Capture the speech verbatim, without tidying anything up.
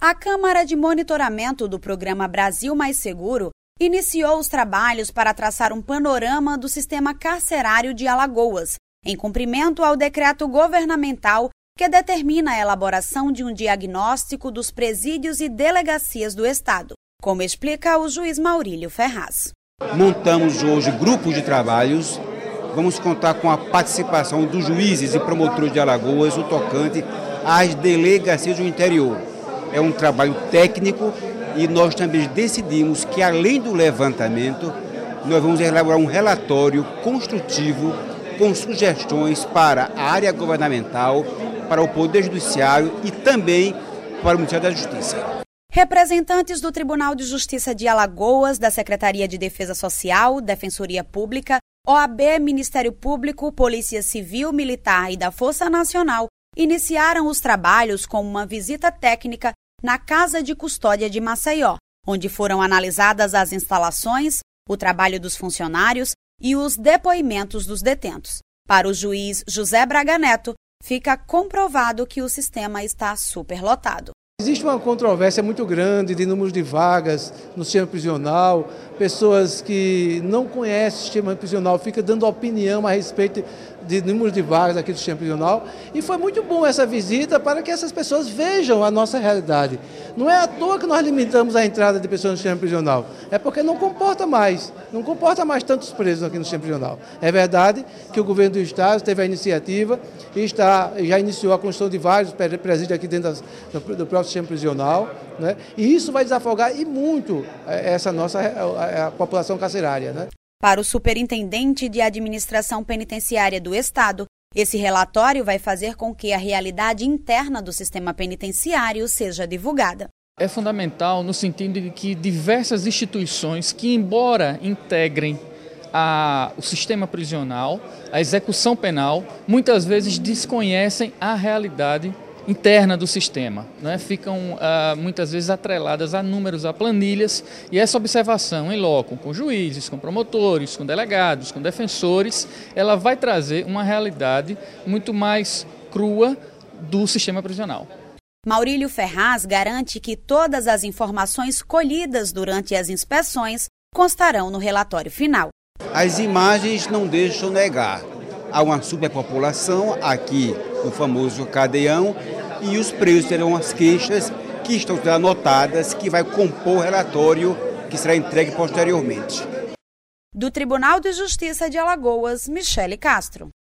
A Câmara de Monitoramento do Programa Brasil Mais Seguro iniciou os trabalhos para traçar um panorama do sistema carcerário de Alagoas, em cumprimento ao decreto governamental que determina a elaboração de um diagnóstico dos presídios e delegacias do Estado, como explica o juiz Maurílio Ferraz. Montamos hoje grupos de trabalhos, vamos contar com a participação dos juízes e promotores de Alagoas, o tocante às delegacias do interior. É um trabalho técnico e nós também decidimos que, além do levantamento, nós vamos elaborar um relatório construtivo com sugestões para a área governamental, para o Poder Judiciário e também para o Ministério da Justiça. Representantes do Tribunal de Justiça de Alagoas, da Secretaria de Defesa Social, Defensoria Pública, O A B, Ministério Público, Polícia Civil, Militar e da Força Nacional iniciaram os trabalhos com uma visita técnica na Casa de Custódia de Maceió, onde foram analisadas as instalações, o trabalho dos funcionários e os depoimentos dos detentos. Para o juiz José Braga Neto, fica comprovado que o sistema está superlotado. Existe uma controvérsia muito grande de números de vagas no sistema prisional, pessoas que não conhecem o sistema prisional ficam dando opinião a respeito de números de vagas aqui do sistema prisional. E foi muito bom essa visita para que essas pessoas vejam a nossa realidade. Não é à toa que nós limitamos a entrada de pessoas no sistema prisional, é porque não comporta mais, não comporta mais tantos presos aqui no sistema prisional. É verdade que o governo do Estado teve a iniciativa e está, já iniciou a construção de vários presídios aqui dentro das, do, do próprio sistema prisional, né? E isso vai desafogar e muito essa nossa a, a população carcerária, né? Para o superintendente de administração penitenciária do Estado, esse relatório vai fazer com que a realidade interna do sistema penitenciário seja divulgada. É fundamental no sentido de que diversas instituições que, embora integrem a, o sistema prisional, a execução penal, muitas vezes desconhecem a realidade interna do sistema, né? Ficam ah, muitas vezes atreladas a números, a planilhas, e essa observação em loco, com juízes, com promotores, com delegados, com defensores, ela vai trazer uma realidade muito mais crua do sistema prisional. Maurílio Ferraz garante que todas as informações colhidas durante as inspeções constarão no relatório final. As imagens não deixam negar. Há uma superpopulação aqui no famoso cadeião e os presos terão as queixas que estão anotadas, que vai compor o relatório que será entregue posteriormente. Do Tribunal de Justiça de Alagoas, Michele Castro.